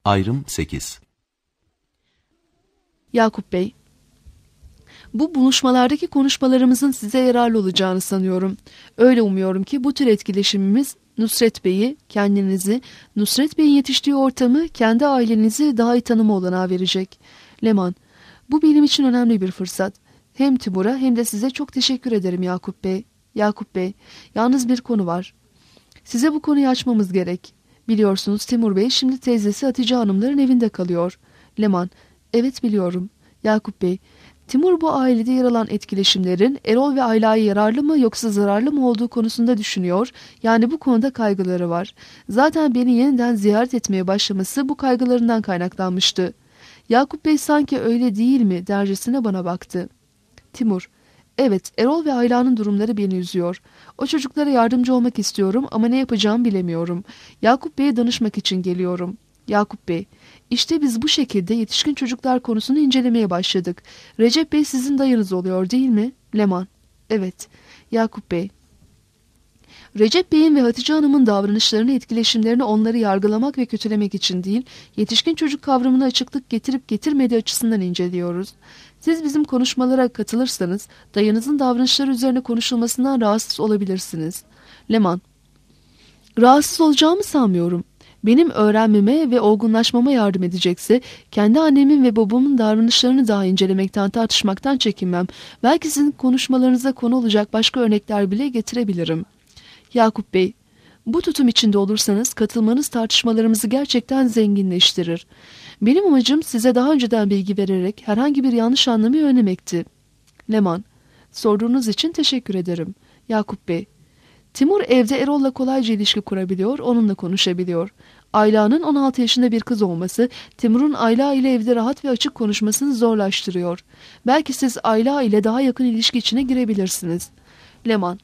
Ayrım 8. Yakup Bey, bu buluşmalardaki konuşmalarımızın size yararlı olacağını sanıyorum. Öyle umuyorum ki bu tür etkileşimimiz Nusret Bey'i, kendinizi, Nusret Bey'in yetiştiği ortamı, kendi ailenizi daha iyi tanıma olanağı verecek. Leman, bu benim için önemli bir fırsat. Hem Timur'a hem de size çok teşekkür ederim Yakup Bey. Yakup Bey, yalnız bir konu var. Size bu konuyu açmamız gerek. Biliyorsunuz Timur Bey şimdi teyzesi Hatice Hanımların evinde kalıyor. Leman, evet biliyorum. Yakup Bey, Timur bu ailede yer alan etkileşimlerin Erol ve Ayla'ya yararlı mı yoksa zararlı mı olduğu konusunda düşünüyor. Yani bu konuda kaygıları var. Zaten beni yeniden ziyaret etmeye başlaması bu kaygılarından kaynaklanmıştı. Yakup Bey sanki öyle değil mi dercesine bana baktı. Timur, evet Erol ve Ayla'nın durumları beni üzüyor. O çocuklara yardımcı olmak istiyorum ama ne yapacağımı bilemiyorum. Yakup Bey'e danışmak için geliyorum. Yakup Bey, işte biz bu şekilde yetişkin çocuklar konusunu incelemeye başladık. Recep Bey sizin dayınız oluyor değil mi? Leman, evet. Yakup Bey, Recep Bey'in ve Hatice Hanım'ın davranışlarını, etkileşimlerini onları yargılamak ve kötülemek için değil, yetişkin çocuk kavramına açıklık getirip getirmediği açısından inceliyoruz. Siz bizim konuşmalara katılırsanız, dayınızın davranışları üzerine konuşulmasından rahatsız olabilirsiniz. Leman, rahatsız olacağımı sanmıyorum. Benim öğrenmeme ve olgunlaşmama yardım edecekse, kendi annemin ve babamın davranışlarını daha incelemekten, tartışmaktan çekinmem. Belki sizin konuşmalarınıza konu olacak başka örnekler bile getirebilirim. Yakup Bey, bu tutum içinde olursanız katılmanız tartışmalarımızı gerçekten zenginleştirir. Benim amacım size daha önceden bilgi vererek herhangi bir yanlış anlamayı önlemekti. Leman, sorduğunuz için teşekkür ederim. Yakup Bey, Timur evde Erol'la kolayca ilişki kurabiliyor, onunla konuşabiliyor. Ayla'nın 16 yaşında bir kız olması, Timur'un Ayla ile evde rahat ve açık konuşmasını zorlaştırıyor. Belki siz Ayla ile daha yakın ilişki içine girebilirsiniz. Leman,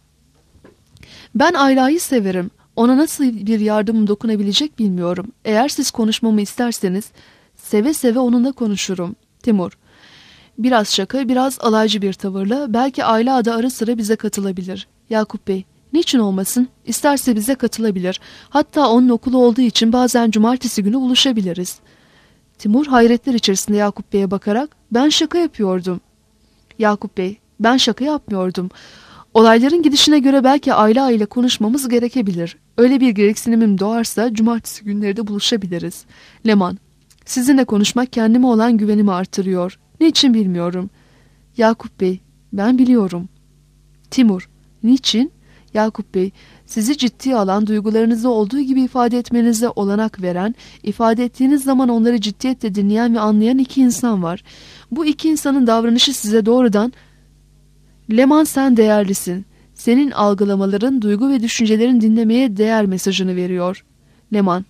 ben Ayla'yı severim. Ona nasıl bir yardımım dokunabilecek bilmiyorum. Eğer siz konuşmamı isterseniz seve seve onunla konuşurum. Timur, biraz şaka, biraz alaycı bir tavırla belki Ayla da ara sıra bize katılabilir. Yakup Bey, niçin olmasın? İsterse bize katılabilir. Hatta onun okulu olduğu için bazen cumartesi günü buluşabiliriz. Timur hayretler içerisinde Yakup Bey'e bakarak ben şaka yapıyordum. Yakup Bey, ben şaka yapmıyordum. Olayların gidişine göre belki Ayla ile konuşmamız gerekebilir. Öyle bir gereksinimim doğarsa cumartesi günleri de buluşabiliriz. Leman, sizinle konuşmak kendime olan güvenimi artırıyor. Niçin bilmiyorum. Yakup Bey, ben biliyorum. Timur, niçin? Yakup Bey, sizi ciddiye alan, duygularınızı olduğu gibi ifade etmenize olanak veren, ifade ettiğiniz zaman onları ciddiyetle dinleyen ve anlayan iki insan var. Bu iki insanın davranışı size doğrudan Leman sen değerlisin. Senin algılamaların, duygu ve düşüncelerin dinlemeye değer mesajını veriyor. Leman,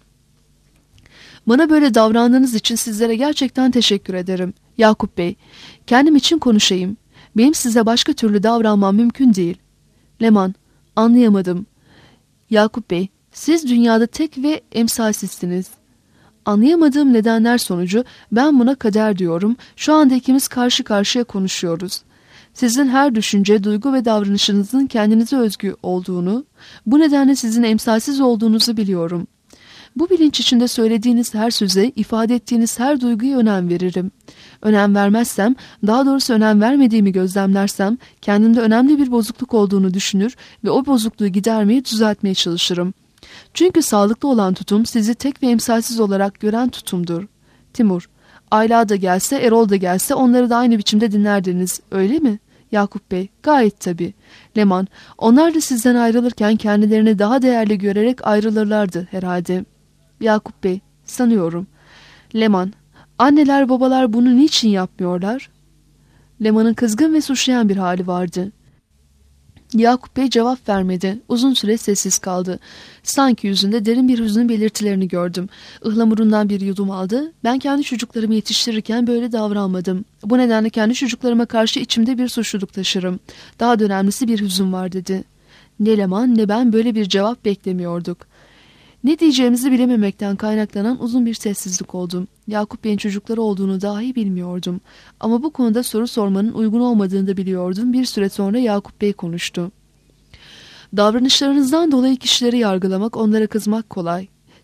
bana böyle davrandığınız için sizlere gerçekten teşekkür ederim. Yakup Bey, kendim için konuşayım. Benim size başka türlü davranmam mümkün değil. Leman, anlayamadım. Yakup Bey, siz dünyada tek ve emsalsizsiniz. Anlayamadığım nedenler sonucu ben buna kader diyorum. Şu anda ikimiz karşı karşıya konuşuyoruz. Sizin her düşünce, duygu ve davranışınızın kendinize özgü olduğunu, bu nedenle sizin emsalsiz olduğunuzu biliyorum. Bu bilinç içinde söylediğiniz her söze, ifade ettiğiniz her duyguya önem veririm. Önem vermezsem, daha doğrusu önem vermediğimi gözlemlersem, kendimde önemli bir bozukluk olduğunu düşünür ve o bozukluğu gidermeye, düzeltmeye çalışırım. Çünkü sağlıklı olan tutum sizi tek ve emsalsiz olarak gören tutumdur. Timur, Ayla da gelse, Erol da gelse onları da aynı biçimde dinlerdiniz, öyle mi? Yakup Bey, gayet tabii. Leman, onlar da sizden ayrılırken kendilerini daha değerli görerek ayrılırlardı herhalde. Yakup Bey, sanıyorum. Leman, anneler babalar bunu niçin yapmıyorlar? Leman'ın kızgın ve suçlayan bir hali vardı. Yakup Bey cevap vermedi. Uzun süre sessiz kaldı. Sanki yüzünde derin bir hüznün belirtilerini gördüm. Ihlamurundan bir yudum aldı. Ben kendi çocuklarımı yetiştirirken böyle davranmadım. Bu nedenle kendi çocuklarıma karşı içimde bir suçluluk taşırım. Daha da önemlisi bir hüzün var dedi. Ne Leman ne ben böyle bir cevap beklemiyorduk. Ne diyeceğimizi bilememekten kaynaklanan uzun bir sessizlik oldu. Yakup Bey'in çocukları olduğunu dahi bilmiyordum. Ama bu konuda soru sormanın uygun olmadığını da biliyordum. Bir süre sonra Yakup Bey konuştu. Davranışlarınızdan dolayı kişileri yargılamak, onlara kızmak kolay.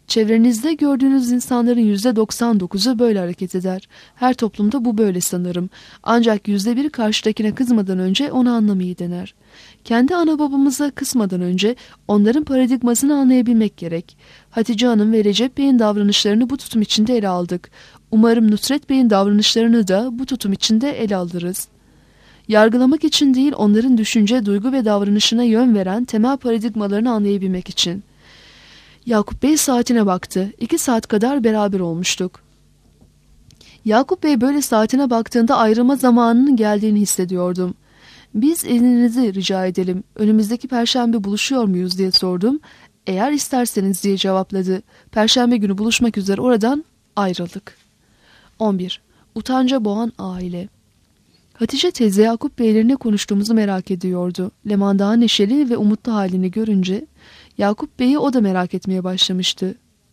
Çevrenizde gördüğünüz insanların %99'u böyle hareket eder. Her toplumda bu böyle sanırım. Ancak %1 karşıdakine kızmadan önce onu anlamayı dener. Kendi ana babamıza kısmadan önce onların paradigmasını anlayabilmek gerek. Hatice Hanım ve Recep Bey'in davranışlarını bu tutum içinde ele aldık. Umarım Nusret Bey'in davranışlarını da bu tutum içinde ele alırız. Yargılamak için değil, onların düşünce, duygu ve davranışına yön veren temel paradigmalarını anlayabilmek için. Yakup Bey saatine baktı. 2 saat kadar beraber olmuştuk. Yakup Bey böyle saatine baktığında ayrılma zamanının geldiğini hissediyordum. Biz izninizi rica edelim. Önümüzdeki perşembe buluşuyor muyuz diye sordum. Eğer isterseniz diye cevapladı. Perşembe günü buluşmak üzere oradan ayrıldık. 11. Utanca boğan aile. Hatice teyze Yakup Bey'le ne konuştuğumuzu merak ediyordu. Leman daha neşeli ve umutlu halini görünce Yakup Bey'i o da merak etmeye başlamıştı.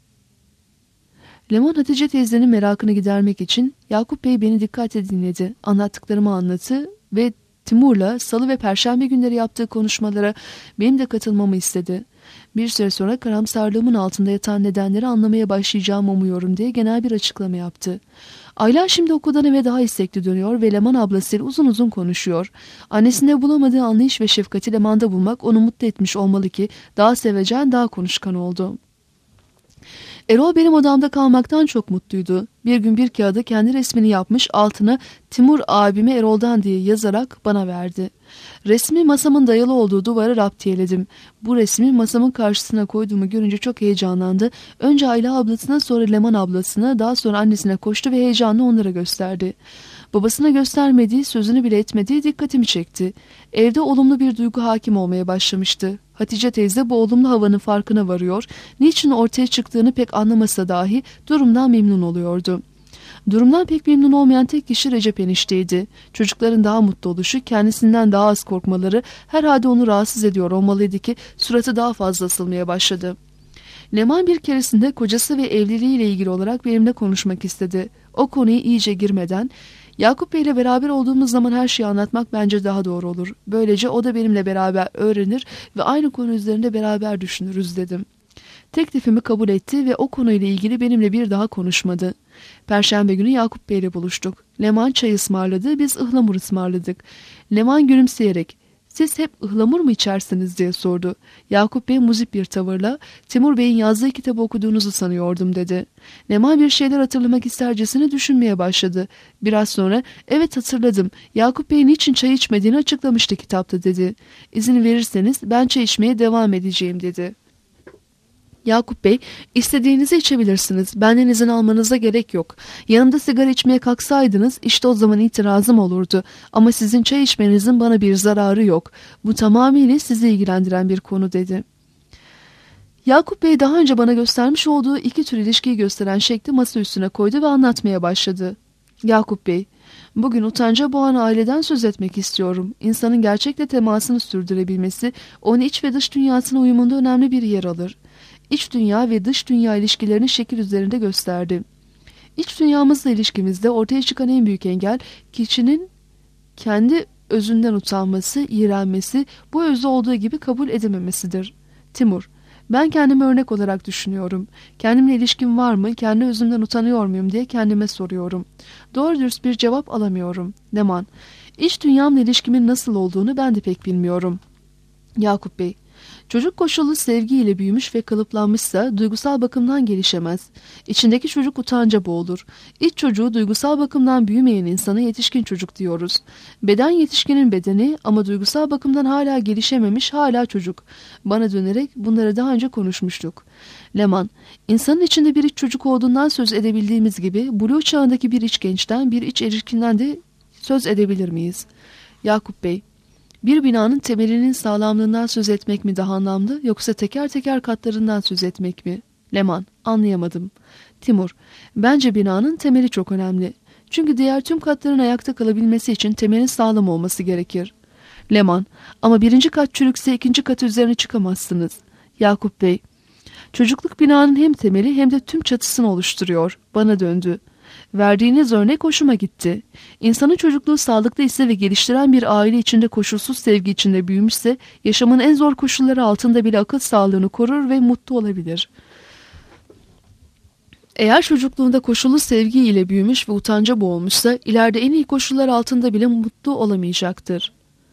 Leman Hatice teyzenin merakını gidermek için Yakup Bey beni dikkatle dinledi. Anlattıklarımı anlattı ve Timur'la salı ve perşembe günleri yaptığı konuşmalara benim de katılmamı istedi. Bir süre sonra karamsarlığımın altında yatan nedenleri anlamaya başlayacağımı umuyorum diye genel bir açıklama yaptı. Ayla şimdi okuldan eve daha istekli dönüyor ve Leman ablasıyla uzun uzun konuşuyor. Annesinde bulamadığı anlayış ve şefkati Leman'da bulmak onu mutlu etmiş olmalı ki daha sevecen, daha konuşkan oldu. Erol benim odamda kalmaktan çok mutluydu. Bir gün bir kağıda kendi resmini yapmış, altına Timur abime Erol'dan diye yazarak bana verdi. Resmi masamın dayalı olduğu duvara raptiyeledim. Bu resmi masamın karşısına koyduğumu görünce çok heyecanlandı. Önce Ayla ablasına, sonra Leman ablasına, daha sonra annesine koştu ve heyecanla onlara gösterdi. Babasına göstermediği, sözünü bile etmediği dikkatimi çekti. Evde olumlu bir duygu hakim olmaya başlamıştı. Hatice teyze bu olumlu havanın farkına varıyor, niçin ortaya çıktığını pek anlamasa dahi durumdan memnun oluyordu. Durumdan pek memnun olmayan tek kişi Recep enişteydi. Çocukların daha mutlu oluşu, kendisinden daha az korkmaları herhalde onu rahatsız ediyor olmalıydı ki suratı daha fazla asılmaya başladı. Leman bir keresinde kocası ve evliliğiyle ilgili olarak benimle konuşmak istedi. O konuya iyice girmeden, Yakup Bey ile beraber olduğumuz zaman her şeyi anlatmak bence daha doğru olur. Böylece o da benimle beraber öğrenir ve aynı konu üzerinde beraber düşünürüz dedim. Teklifimi kabul etti ve o konuyla ilgili benimle bir daha konuşmadı. Perşembe günü Yakup Bey ile buluştuk. Leman çay ısmarladı, biz ıhlamur ısmarladık. Leman gülümseyerek, "Siz hep ıhlamur mu içersiniz?" diye sordu. Yakup Bey muzip bir tavırla, "Timur Bey'in yazdığı kitabı okuduğunuzu sanıyordum." dedi. Leman bir şeyler hatırlamak istercesine düşünmeye başladı. Biraz sonra, "Evet hatırladım. Yakup Bey niçin çay içmediğini açıklamıştı kitapta." dedi. "İzin verirseniz ben çay içmeye devam edeceğim." dedi. Yakup Bey, "İstediğinizi içebilirsiniz. Benden izin almanıza gerek yok. Yanımda sigara içmeye kalksaydınız işte o zaman itirazım olurdu. Ama sizin çay içmenizin bana bir zararı yok. Bu tamamıyla sizi ilgilendiren bir konu." dedi. Yakup Bey daha önce bana göstermiş olduğu 2 tür ilişkiyi gösteren şekli masa üstüne koydu ve anlatmaya başladı. "Yakup Bey, bugün utanca boğan aileden söz etmek istiyorum. İnsanın gerçekle temasını sürdürebilmesi, onun iç ve dış dünyasına uyumunda önemli bir yer alır. İç dünya ve dış dünya ilişkilerini şekil üzerinde gösterdi. İç dünyamızla ilişkimizde ortaya çıkan en büyük engel kişinin kendi özünden utanması, iğrenmesi, bu özü olduğu gibi kabul edememesidir. Timur, ben kendimi örnek olarak düşünüyorum. Kendimle ilişkim var mı, kendi özümden utanıyor muyum diye kendime soruyorum. Doğru dürüst bir cevap alamıyorum. Leman, iç dünyamla ilişkimin nasıl olduğunu ben de pek bilmiyorum." Yakup Bey, çocuk koşullu sevgiyle büyümüş ve kalıplanmışsa duygusal bakımdan gelişemez. İçindeki çocuk utanca boğulur. İç çocuğu duygusal bakımdan büyümeyen insana yetişkin çocuk diyoruz. Beden yetişkinin bedeni ama duygusal bakımdan hala gelişememiş, hala çocuk. Bana dönerek, "Bunları daha önce konuşmuştuk." Leman, insanın içinde bir iç çocuk olduğundan söz edebildiğimiz gibi buluğ çağındaki bir iç gençten, bir iç erişkinden de söz edebilir miyiz? Yakup Bey, bir binanın temelinin sağlamlığından söz etmek mi daha anlamlı, yoksa teker teker katlarından söz etmek mi? Leman, anlayamadım. Timur, bence binanın temeli çok önemli. Çünkü diğer tüm katların ayakta kalabilmesi için temelin sağlam olması gerekir. Leman, ama 1. kat çürükse 2. katı üzerine çıkamazsınız. Yakup Bey, çocukluk binanın hem temeli hem de tüm çatısını oluşturuyor. Bana döndü. Verdiğiniz örnek hoşuma gitti. İnsanın çocukluğu sağlıklı ise ve geliştiren bir aile içinde koşulsuz sevgi içinde büyümüşse, yaşamın en zor koşulları altında bile akıl sağlığını korur ve mutlu olabilir. Eğer çocukluğunda koşullu sevgi ile büyümüş ve utanca boğulmuşsa, ileride en iyi koşullar altında bile mutlu olamayacaktır.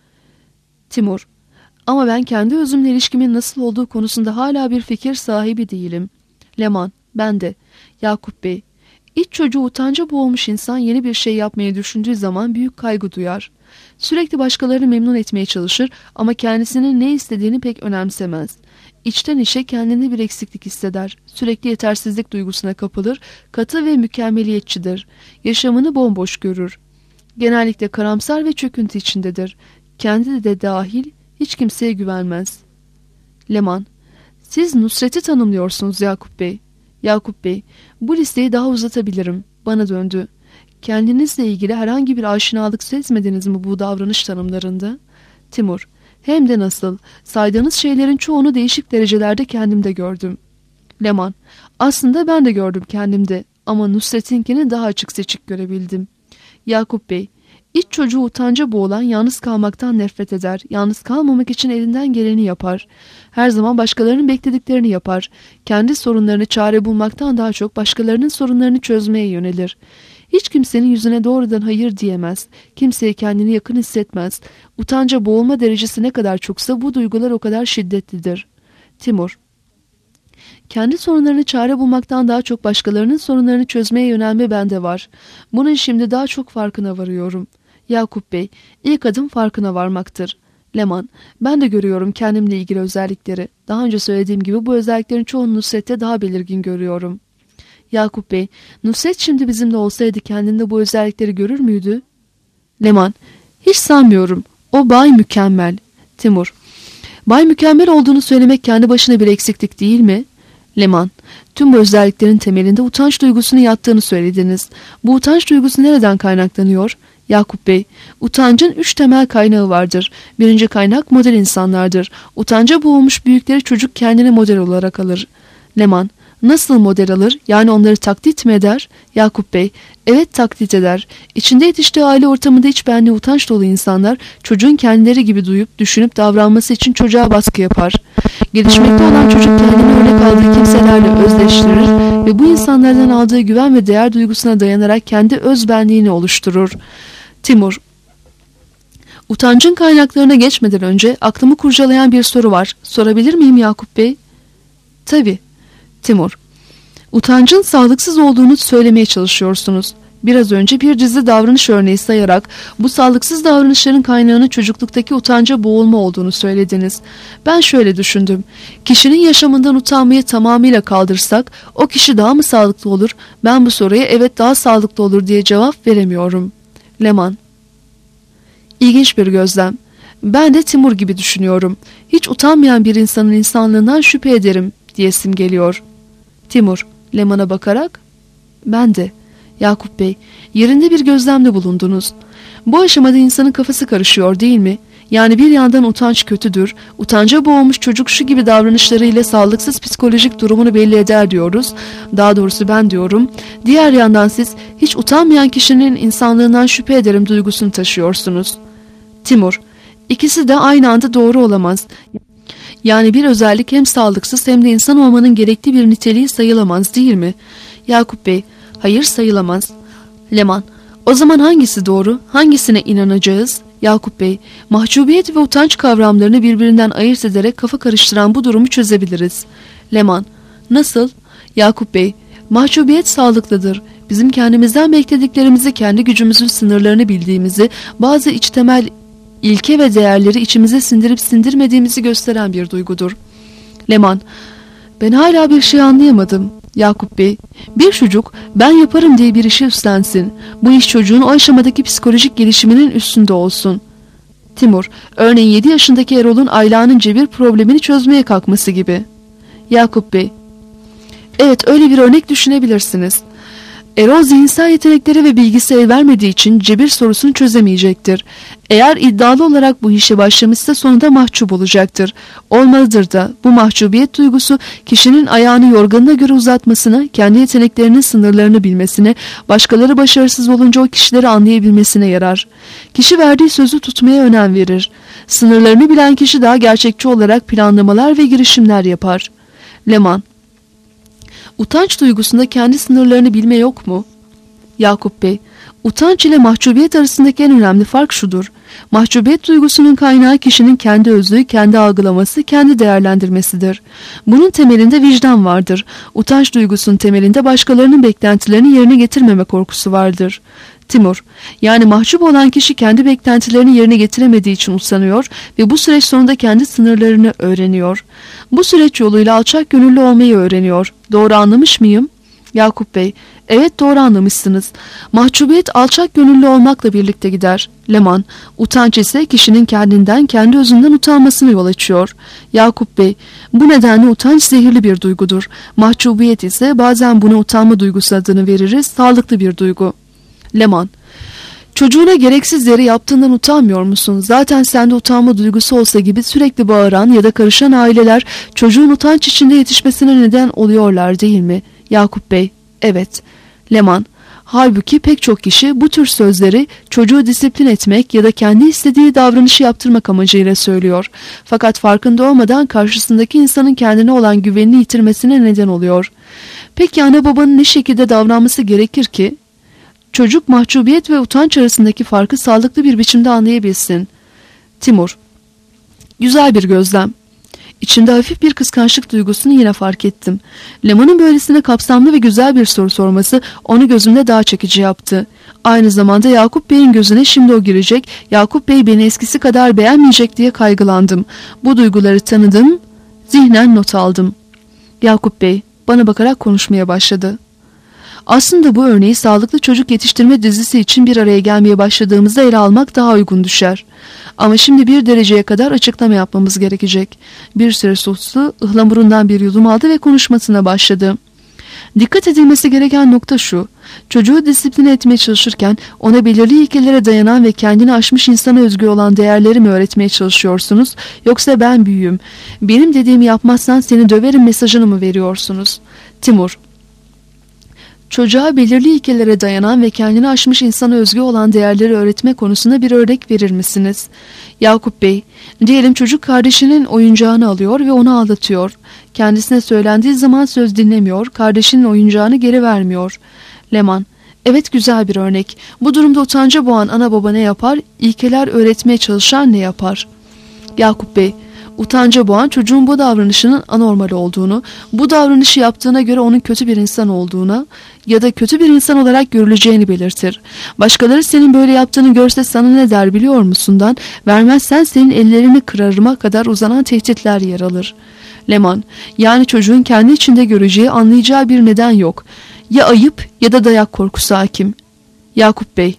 Timur: Ama ben kendi özümle ilişkimin nasıl olduğu konusunda hala bir fikir sahibi değilim. Leman: Ben de. Yakup Bey: İç çocuğu utanca boğulmuş insan yeni bir şey yapmayı düşündüğü zaman büyük kaygı duyar. Sürekli başkalarını memnun etmeye çalışır ama kendisinin ne istediğini pek önemsemez. İçten içe kendinde bir eksiklik hisseder. Sürekli yetersizlik duygusuna kapılır, katı ve mükemmeliyetçidir. Yaşamını bomboş görür. Genellikle karamsar ve çöküntü içindedir. Kendi de dahil hiç kimseye güvenmez. Leman: Siz Nusret'i tanımlıyorsunuz Yakup Bey. Yakup Bey: Bu listeyi daha uzatabilirim. Bana döndü. Kendinizle ilgili herhangi bir aşinalık sezmediniz mi bu davranış tanımlarında? Timur: Hem de nasıl. Saydığınız şeylerin çoğunu değişik derecelerde kendimde gördüm. Leman: Aslında ben de gördüm kendimde ama Nusret'inkini daha açık seçik görebildim. Yakup Bey: İç çocuğu utanca boğulan yalnız kalmaktan nefret eder. Yalnız kalmamak için elinden geleni yapar. Her zaman başkalarının beklediklerini yapar. Kendi sorunlarını çare bulmaktan daha çok başkalarının sorunlarını çözmeye yönelir. Hiç kimsenin yüzüne doğrudan hayır diyemez. Kimseye kendini yakın hissetmez. Utanca boğulma derecesi ne kadar çoksa bu duygular o kadar şiddetlidir. Timur: Kendi sorunlarını çare bulmaktan daha çok başkalarının sorunlarını çözmeye yönelme bende var. Bunun şimdi daha çok farkına varıyorum. Yakup Bey: İlk adım farkına varmaktır. Leman: Ben de görüyorum kendimle ilgili özellikleri. Daha önce söylediğim gibi bu özelliklerin çoğunu Nusret'te daha belirgin görüyorum. Yakup Bey: Nusret şimdi bizimle olsaydı kendinde bu özellikleri görür müydü? Leman: Hiç sanmıyorum. O Bay Mükemmel. Timur: Bay Mükemmel olduğunu söylemek kendi başına bir eksiklik değil mi? Leman: Tüm bu özelliklerin temelinde utanç duygusunun yattığını söylediniz. Bu utanç duygusu nereden kaynaklanıyor? Yakup Bey: Utancın 3 temel kaynağı vardır. Birinci kaynak model insanlardır. Utanca boğulmuş büyükleri çocuk kendine model olarak alır. Leman: Nasıl model alır? Yani onları taklit mi eder? Yakup Bey: Evet, taklit eder. İçinde yetiştiği aile ortamında iç benliği utanç dolu insanlar çocuğun kendileri gibi duyup, düşünüp davranması için çocuğa baskı yapar. Gelişmekte olan çocuk kendini örnek aldığı kimselerle özdeştirir ve bu insanlardan aldığı güven ve değer duygusuna dayanarak kendi öz benliğini oluşturur. Timur: Utancın kaynaklarına geçmeden önce aklımı kurcalayan bir soru var. Sorabilir miyim Yakup Bey? Tabii. Timur: Utancın sağlıksız olduğunu söylemeye çalışıyorsunuz. Biraz önce bir dizi davranış örneği sayarak bu sağlıksız davranışların kaynağının çocukluktaki utanca boğulma olduğunu söylediniz. Ben şöyle düşündüm. Kişinin yaşamından utanmayı tamamıyla kaldırsak o kişi daha mı sağlıklı olur? Ben bu soruya evet daha sağlıklı olur diye cevap veremiyorum. Leman: İlginç bir gözlem. Ben de Timur gibi düşünüyorum. Hiç utanmayan bir insanın insanlığından şüphe ederim diyesim geliyor. Timur Leman'a bakarak: Ben de. Yakup Bey: Yerinde bir gözlemde bulundunuz. Bu aşamada insanın kafası karışıyor değil mi? Yani bir yandan utanç kötüdür, utanca boğulmuş çocuk şu gibi davranışlarıyla sağlıksız psikolojik durumunu belli eder diyoruz. Daha doğrusu ben diyorum. Diğer yandan siz hiç utanmayan kişinin insanlığından şüphe ederim duygusunu taşıyorsunuz. Timur: İkisi de aynı anda doğru olamaz. Yani bir özellik hem sağlıksız hem de insan olmanın gerekli bir niteliği sayılamaz değil mi? Yakup Bey: Hayır, sayılamaz. Leman: O zaman hangisi doğru? Hangisine inanacağız? Yakup Bey: Mahcubiyet ve utanç kavramlarını birbirinden ayırt ederek kafa karıştıran bu durumu çözebiliriz. Leman: Nasıl? Yakup Bey: Mahcubiyet sağlıklıdır. Bizim kendimizden beklediklerimizi, kendi gücümüzün sınırlarını bildiğimizi, bazı iç temel ilke ve değerleri içimize sindirip sindirmediğimizi gösteren bir duygudur. Leman: Ben hala bir şey anlayamadım. Yakup Bey: Bir çocuk ben yaparım diye bir işi üstlensin. Bu iş çocuğun o aşamadaki psikolojik gelişiminin üstünde olsun. Timur: Örneğin 7 yaşındaki Erol'un Ayla'nın cebir problemini çözmeye kalkması gibi. Yakup Bey: Evet, öyle bir örnek düşünebilirsiniz. Erol zihinsel yetenekleri ve bilgisi el vermediği için cebir sorusunu çözemeyecektir. Eğer iddialı olarak bu işe başlamışsa sonunda mahcup olacaktır. Olmalıdır da bu mahcubiyet duygusu kişinin ayağını yorganına göre uzatmasına, kendi yeteneklerinin sınırlarını bilmesine, başkaları başarısız olunca o kişileri anlayabilmesine yarar. Kişi verdiği sözü tutmaya önem verir. Sınırlarını bilen kişi daha gerçekçi olarak planlamalar ve girişimler yapar. Leman: Utanç duygusunda kendi sınırlarını bilme yok mu? Yakup Bey, utanç ile mahcubiyet arasındaki en önemli fark şudur. Mahcubiyet duygusunun kaynağı kişinin kendi özlüğü, kendi algılaması, kendi değerlendirmesidir. Bunun temelinde vicdan vardır. Utanç duygusunun temelinde başkalarının beklentilerini yerine getirmeme korkusu vardır. Timur, yani mahcup olan kişi kendi beklentilerini yerine getiremediği için usanıyor ve bu süreç sonunda kendi sınırlarını öğreniyor. Bu süreç yoluyla alçak gönüllü olmayı öğreniyor. Doğru anlamış mıyım? Yakup Bey, evet doğru anlamışsınız. Mahcubiyet alçak gönüllü olmakla birlikte gider. Leman, utanç ise kişinin kendinden, kendi özünden utanmasını yol açıyor. Yakup Bey, bu nedenle utanç zehirli bir duygudur. Mahcubiyet ise bazen buna utanma duygusu adını veririz, sağlıklı bir duygu. Leman, çocuğuna gereksiz yere yaptığından utanmıyor musun? Zaten sende utanma duygusu olsa gibi sürekli bağıran ya da karışan aileler çocuğun utanç içinde yetişmesine neden oluyorlar değil mi? Yakup Bey, evet. Leman, halbuki pek çok kişi bu tür sözleri çocuğu disiplin etmek ya da kendi istediği davranışı yaptırmak amacıyla söylüyor. Fakat farkında olmadan karşısındaki insanın kendine olan güvenini yitirmesine neden oluyor. Peki anne babanın ne şekilde davranması gerekir ki çocuk mahcubiyet ve utanç arasındaki farkı sağlıklı bir biçimde anlayabilsin? Timur, güzel bir gözlem. İçimde hafif bir kıskançlık duygusunu yine fark ettim. Leman'ın böylesine kapsamlı ve güzel bir soru sorması onu gözümde daha çekici yaptı. Aynı zamanda Yakup Bey'in gözüne şimdi o girecek, Yakup Bey beni eskisi kadar beğenmeyecek diye kaygılandım. Bu duyguları tanıdım, zihnen not aldım. Yakup Bey bana bakarak konuşmaya başladı. Aslında bu örneği sağlıklı çocuk yetiştirme dizisi için bir araya gelmeye başladığımızda ele almak daha uygun düşer. Ama şimdi bir dereceye kadar açıklama yapmamız gerekecek. Bir süre sustu, ıhlamurundan bir yudum aldı ve konuşmasına başladı. Dikkat edilmesi gereken nokta şu. Çocuğu disipline etmeye çalışırken ona belirli ilkelere dayanan ve kendini aşmış insana özgü olan değerleri mi öğretmeye çalışıyorsunuz? Yoksa ben büyüğüm, benim dediğimi yapmazsan seni döverim mesajını mı veriyorsunuz? Timur, çocuğa belirli ilkelere dayanan ve kendini aşmış insana özgü olan değerleri öğretme konusunda bir örnek verir misiniz? Yakup Bey, diyelim çocuk kardeşinin oyuncağını alıyor ve onu aldatıyor. Kendisine söylendiği zaman söz dinlemiyor, kardeşinin oyuncağını geri vermiyor. Leman, evet güzel bir örnek. Bu durumda utanca boğan ana baba ne yapar? İlkeler öğretmeye çalışan ne yapar? Yakup Bey, utanca boğan çocuğun bu davranışının anormal olduğunu, bu davranışı yaptığına göre onun kötü bir insan olduğuna ya da kötü bir insan olarak görüleceğini belirtir. Başkaları senin böyle yaptığını görse sana ne der biliyor musundan? Vermezsen senin ellerini kırarıma kadar uzanan tehditler yer alır. Leman, yani çocuğun kendi içinde göreceği, anlayacağı bir neden yok. Ya ayıp ya da dayak korkusu hakim. Yakup Bey,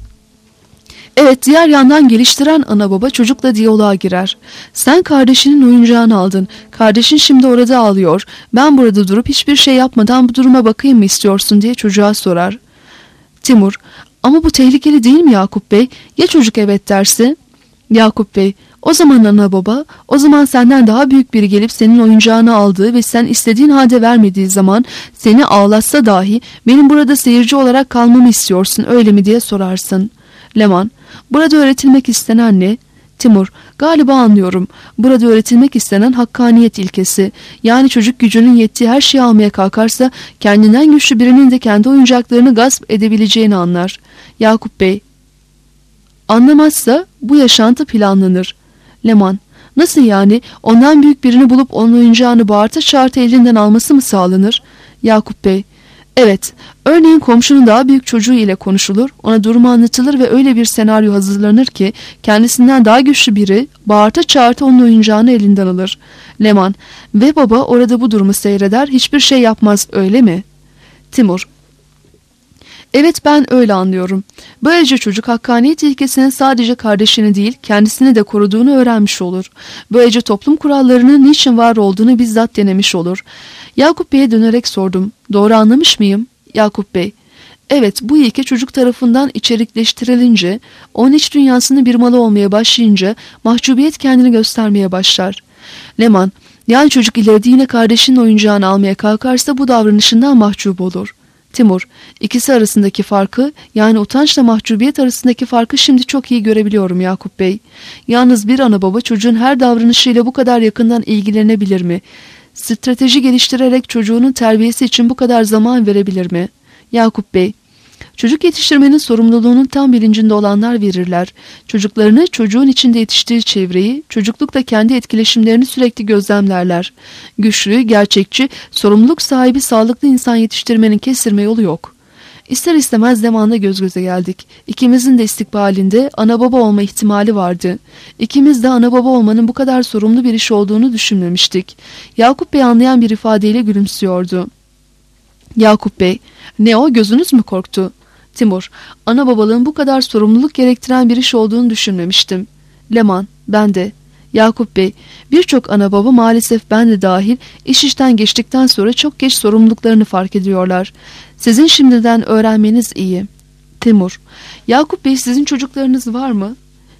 evet, diğer yandan geliştiren ana baba çocukla diyaloğa girer. Sen kardeşinin oyuncağını aldın. Kardeşin şimdi orada ağlıyor. Ben burada durup hiçbir şey yapmadan bu duruma bakayım mı istiyorsun diye çocuğa sorar. Timur, ama bu tehlikeli değil mi Yakup Bey? Ya çocuk evet derse? Yakup Bey, o zaman ana baba, o zaman senden daha büyük biri gelip senin oyuncağını aldığı ve sen istediğin halde vermediği zaman seni ağlatsa dahi benim burada seyirci olarak kalmamı istiyorsun öyle mi diye sorarsın. Leman, burada öğretilmek istenen ne? Timur, galiba anlıyorum. Burada öğretilmek istenen hakkaniyet ilkesi. Yani çocuk gücünün yettiği her şeyi almaya kalkarsa kendinden güçlü birinin de kendi oyuncaklarını gasp edebileceğini anlar. Yakup Bey, anlamazsa bu yaşantı planlanır. Leman, nasıl yani? Ondan büyük birini bulup onun oyuncağını bağırta çağırta elinden alması mı sağlanır? Yakup Bey, evet, örneğin komşunun daha büyük çocuğu ile konuşulur, ona durumu anlatılır ve öyle bir senaryo hazırlanır ki kendisinden daha güçlü biri bağırta çağırta onun oyuncağını elinden alır. Leman, ve baba orada bu durumu seyreder, hiçbir şey yapmaz öyle mi? Timur, evet ben öyle anlıyorum. Böylece çocuk hakkaniyet ilkesinin sadece kardeşini değil kendisini de koruduğunu öğrenmiş olur. Böylece toplum kurallarının niçin var olduğunu bizzat denemiş olur. Yakup Bey'e dönerek sordum. Doğru anlamış mıyım? Yakup Bey, evet bu ilke çocuk tarafından içerikleştirilince, onun iç dünyasının bir malı olmaya başlayınca mahcubiyet kendini göstermeye başlar. Leman, yani çocuk ileride yine kardeşinin oyuncağını almaya kalkarsa bu davranışından mahcup olur. Timur, ikisi arasındaki farkı, yani utançla mahcubiyet arasındaki farkı şimdi çok iyi görebiliyorum Yakup Bey. Yalnız bir ana baba çocuğun her davranışıyla bu kadar yakından ilgilenebilir mi? strateji geliştirerek çocuğunun terbiyesi için bu kadar zaman verebilir mi? Yakup Bey, çocuk yetiştirmenin sorumluluğunun tam bilincinde olanlar verirler. Çocuklarını, çocuğun içinde yetiştiği çevreyi, çocuklukla kendi etkileşimlerini sürekli gözlemlerler. Güçlü, gerçekçi, sorumluluk sahibi sağlıklı insan yetiştirmenin kestirme yolu yok. İster istemez zamanda göz göze geldik. İkimizin de istikbalinde ana baba olma ihtimali vardı. İkimiz de ana baba olmanın bu kadar sorumlu bir iş olduğunu düşünmemiştik. Yakup Bey anlayan bir ifadeyle gülümsüyordu. Yakup Bey, ne o, gözünüz mü korktu? Timur, ana babalığın bu kadar sorumluluk gerektiren bir iş olduğunu düşünmemiştim. Leman, ben de. Yakup Bey, birçok ana baba maalesef ben de dahil iş işten geçtikten sonra çok geç sorumluluklarını fark ediyorlar. Sizin şimdiden öğrenmeniz iyi. Timur, Yakup Bey, sizin çocuklarınız var mı?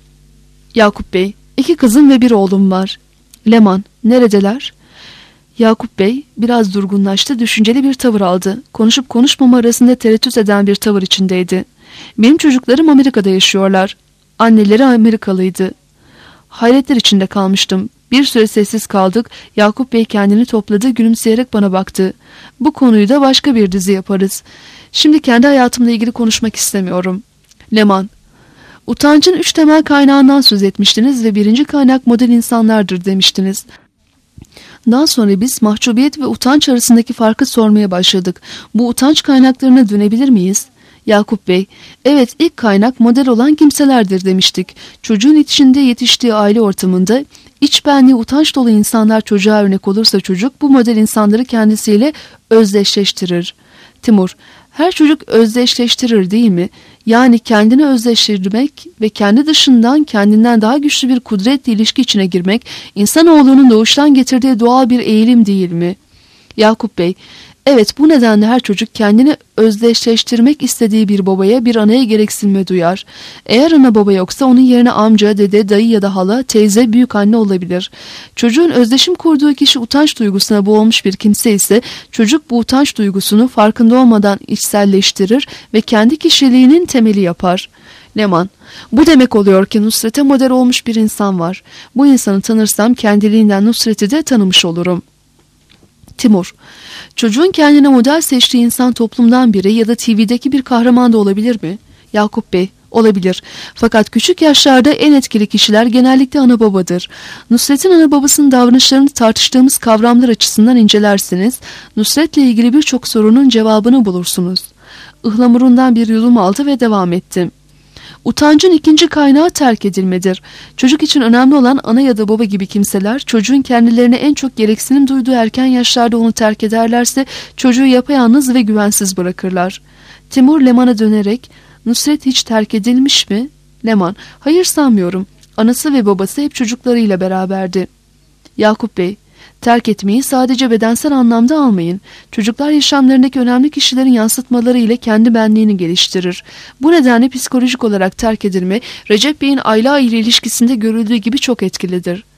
Yakup Bey, 2 kızım ve 1 oğlum var. Leman, neredeler? Yakup Bey biraz durgunlaştı, düşünceli bir tavır aldı. Konuşup konuşmama arasında tereddüt eden bir tavır içindeydi. Benim çocuklarım Amerika'da yaşıyorlar. Anneleri Amerikalıydı. Hayretler içinde kalmıştım. Bir süre sessiz kaldık. Yakup Bey kendini topladı, gülümseyerek bana baktı. Bu konuyu da başka bir dizi yaparız. Şimdi kendi hayatımla ilgili konuşmak istemiyorum. Leman, utancın 3 temel kaynağından söz etmiştiniz ve birinci kaynak model insanlardır demiştiniz. Daha sonra biz mahcubiyet ve utanç arasındaki farkı sormaya başladık. Bu utanç kaynaklarına dönebilir miyiz? Yakup Bey, evet, ilk kaynak model olan kimselerdir demiştik. Çocuğun içinde yetiştiği aile ortamında iç benliği utanç dolu insanlar çocuğa örnek olursa çocuk bu model insanları kendisiyle özdeşleştirir. Timur, her çocuk özdeşleştirir değil mi? Yani kendini özdeştirmek ve kendi dışından kendinden daha güçlü bir kudretle ilişki içine girmek insanoğlunun doğuştan getirdiği doğal bir eğilim değil mi? Yakup Bey, evet, bu nedenle her çocuk kendini özdeşleştirmek istediği bir babaya, bir anaya gereksinme duyar. Eğer ana baba yoksa onun yerine amca, dede, dayı ya da hala, teyze, büyük anne olabilir. Çocuğun özdeşim kurduğu kişi utanç duygusuna boğulmuş bir kimse ise çocuk bu utanç duygusunu farkında olmadan içselleştirir ve kendi kişiliğinin temeli yapar. Leman, bu demek oluyor ki Nusret'e model olmuş bir insan var. Bu insanı tanırsam kendiliğinden Nusret'i de tanımış olurum. Timur, çocuğun kendine model seçtiği insan toplumdan biri ya da TV'deki bir kahraman da olabilir mi? Yakup Bey, olabilir. Fakat küçük yaşlarda en etkili kişiler genellikle ana babadır. Nusret'in ana babasının davranışlarını tartıştığımız kavramlar açısından incelerseniz Nusret'le ilgili birçok sorunun cevabını bulursunuz. Ihlamurundan bir yudum aldı ve devam etti. Utancın ikinci kaynağı terk edilmedir. Çocuk için önemli olan ana ya da baba gibi kimseler çocuğun kendilerine en çok gereksinim duyduğu erken yaşlarda onu terk ederlerse çocuğu yapayalnız ve güvensiz bırakırlar. Timur Leman'a dönerek, Nusret hiç terk edilmiş mi? Leman, hayır, sanmıyorum. Anası ve babası hep çocuklarıyla beraberdi. Yakup Bey, terk etmeyi sadece bedensel anlamda almayın. Çocuklar yaşamlarındaki önemli kişilerin yansıtmaları ile kendi benliğini geliştirir. Bu nedenle psikolojik olarak terk edilme, Recep Bey'in Ayla ile ilişkisinde görüldüğü gibi çok etkilidir.